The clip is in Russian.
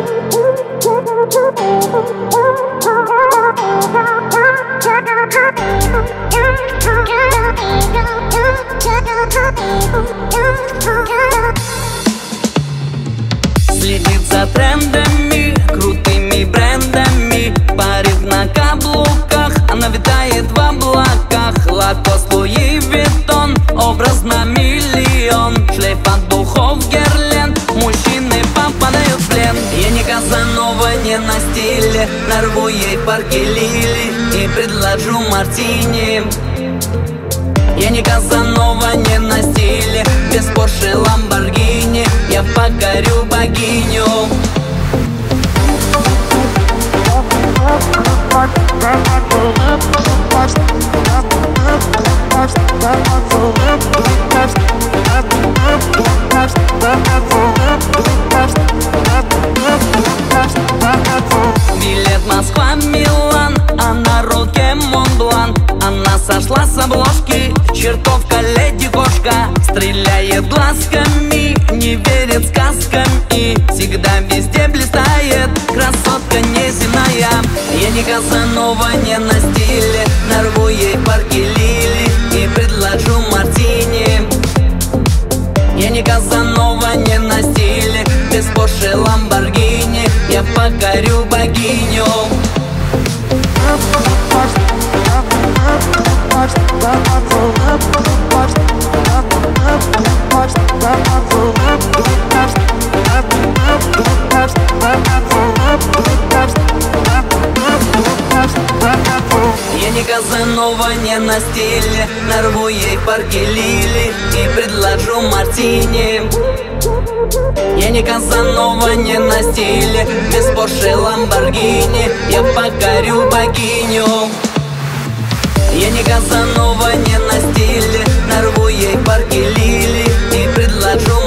Следит за трендами, крутыми брендами, парит на каблуках, она витает в облаках. Лакост, Луи Виттон, образ на миллион, шлейф от духов Герлен, мужчины попадают в плен. Я не Казанова, не на стиле, нарву ей парки лили и предложу мартини. Я не Казанова, не на стиле, без Порше, Ламборгини я покорю богиню. Билет Москва-Милан, а на руке Монблан. Она сошла с обложки, чертовка леди кошка. Стреляет глазками, не верит сказкам и всегда везде блистает, красотка неземная. Я не Казанова, не на стиле, нарву ей парки лили и предложу мартини. Я не Казанова, не на стиле, без Порше, Ламборгини я покорю богиню. Я не Казанова, не на стиле, нарву ей парки лили и предложу мартини. Я не Казанова, не на стиле, без Порше, Ламборгини я покорю богиню. Я не Казанова, не на стиле, нарву ей парки лили и предложу